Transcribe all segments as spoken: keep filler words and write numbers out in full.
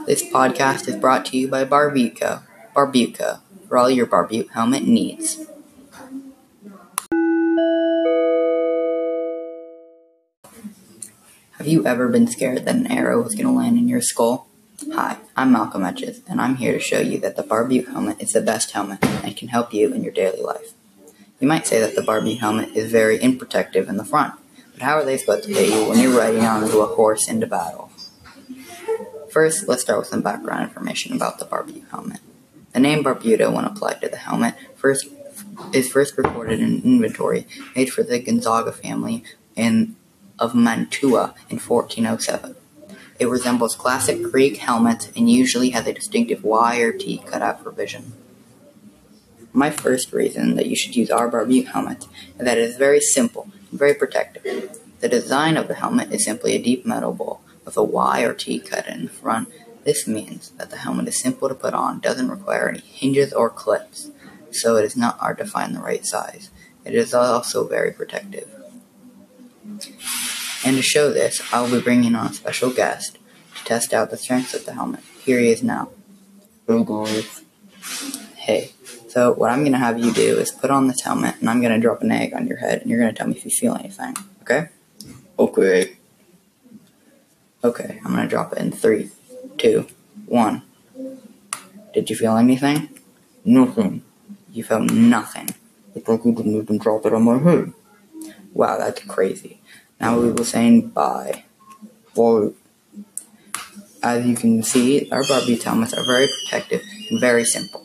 This podcast is brought to you by Barbuco. Barbuco, for all your Barbute helmet needs. Have you ever been scared that an arrow was going to land in your skull? Hi, I'm Malcolm Etches, and I'm here to show you that the Barbute helmet is the best helmet and can help you in your daily life. You might say that the Barbute helmet is very unprotective in the front, but how are they supposed to hit you when you're riding onto a horse into battle? First, let's start with some background information about the Barbute helmet. The name Barbuto, when applied to the helmet, first is first recorded in an inventory made for the Gonzaga family in, of Mantua in fourteen oh seven. It resembles classic Greek helmets and usually has a distinctive Y or T cutout for vision. My first reason that you should use our Barbute helmet is that it is very simple and very protective. The design of the helmet is simply a deep metal bowl with a Y or T cut in the front. This means that the helmet is simple to put on, doesn't require any hinges or clips, so it is not hard to find the right size. It is also very protective. And to show this, I will be bringing on a special guest to test out the strengths of the helmet. Here he is now. Hey guys. Hey, so what I'm going to have you do is put on this helmet, and I'm going to drop an egg on your head, and you're going to tell me if you feel anything, okay? Okay. Okay, I'm going to drop it in three, two, one. Did you feel anything? Nothing. You felt nothing. It's like you didn't even drop it on my head. Wow, that's crazy. Now we will saying bye. Bye. As you can see, our Barbute helmets are very protective and very simple.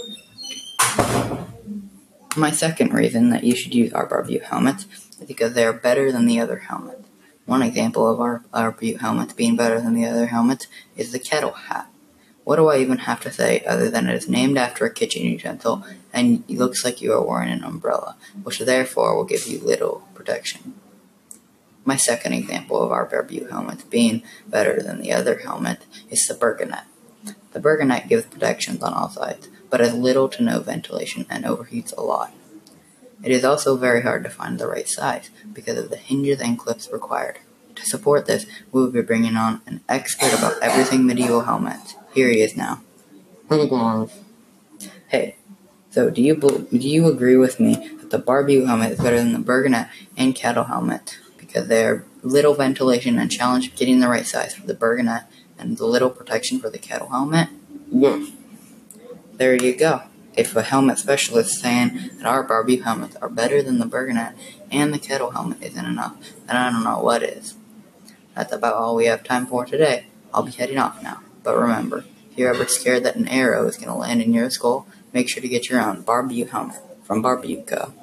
My second reason that you should use our Barbute helmets is because they are better than the other helmets. One example of our Barbute helmets being better than the other helmets is the kettle hat. What do I even have to say other than it is named after a kitchen utensil and it looks like you are wearing an umbrella, which therefore will give you little protection. My second example of our Barbute helmets being better than the other helmet is the Burgonet. The Burgonet gives protections on all sides, but has little to no ventilation and overheats a lot. It is also very hard to find the right size because of the hinges and clips required. To support this, we will be bringing on an expert about everything medieval helmets. Here he is now. Hey guys. Hey, so do you do you agree with me that the Barbute helmet is better than the Burgonet and kettle helmet because they are little ventilation and challenge getting the right size for the Burgonet and the little protection for the kettle helmet? Yes. There you go. If a helmet specialist is saying that our Barbute helmets are better than the Burgonet and the kettle helmet isn't enough, then I don't know what is. That's about all we have time for today. I'll be heading off now. But remember, if you're ever scared that an arrow is going to land in your skull, make sure to get your own Barbute helmet from Barbuco.